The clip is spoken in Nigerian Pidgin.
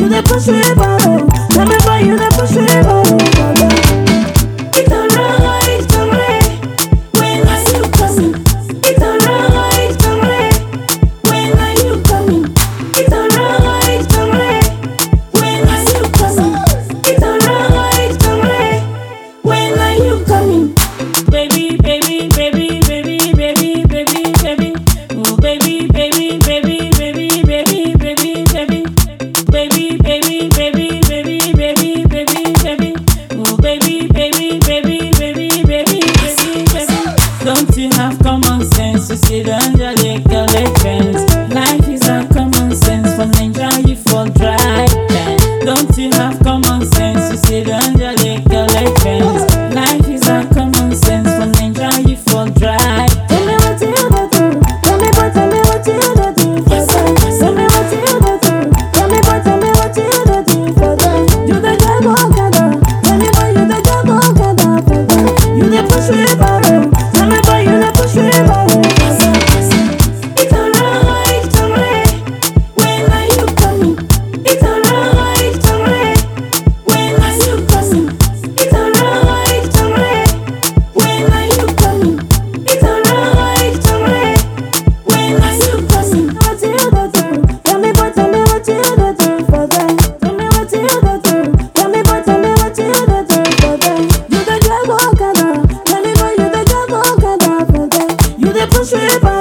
You the push me bottle. Tell me why you the push me bottle. It's alright, it's alright. When are you coming? It's alright, it's alright. When are you coming? It's alright, it's alright. When are you coming? It's alright, it's alright. When are you coming? Baby, baby, baby, baby, baby, baby, baby. Oh, baby, baby, baby, baby, baby, baby, baby. Baby, baby, baby, baby, baby, baby, baby. Oh, baby, baby, baby, baby, baby, baby, baby. Don't you have common sense to see the Angelica friends? Life is a common sense for Nigeria, you fall dry. Don't you have common sense to see the Angelica friends? Life is a common sense for Nigeria, you fall dry. Tell me what you do. Tell me what you do for them. Tell me what you do. Tell me what you do for them. You the girl go gather. Tell me why you the girl go gather for them. You the push me bottle. Tell me why you the push me bottle. It's alright, it's alright. When are you coming? It's alright, it's alright. When are you coming? It's alright, it's alright. When are you coming? It's alright, it's alright. When are you coming? What you do? Tell me what you do for them. Tell me what you do. Tell me what you do for them. You the girl go gather. Tell me why you the girl go gather for them. You the push me